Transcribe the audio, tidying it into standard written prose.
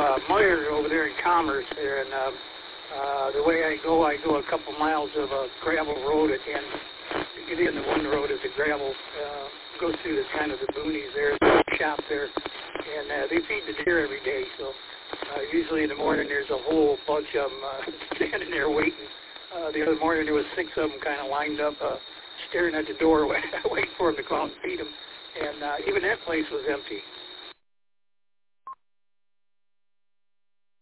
Meyer over there in Commerce there, and the way I go a couple miles of a gravel road at the end. You get in the one road is a gravel, goes through the kind of the boonies there, the shop there, and they feed the deer every day. So usually in the morning there's a whole bunch of them standing there waiting. The other morning there was 6 of them kind of lined up, staring at the door, waiting for them to come out and feed them. And even that place was empty.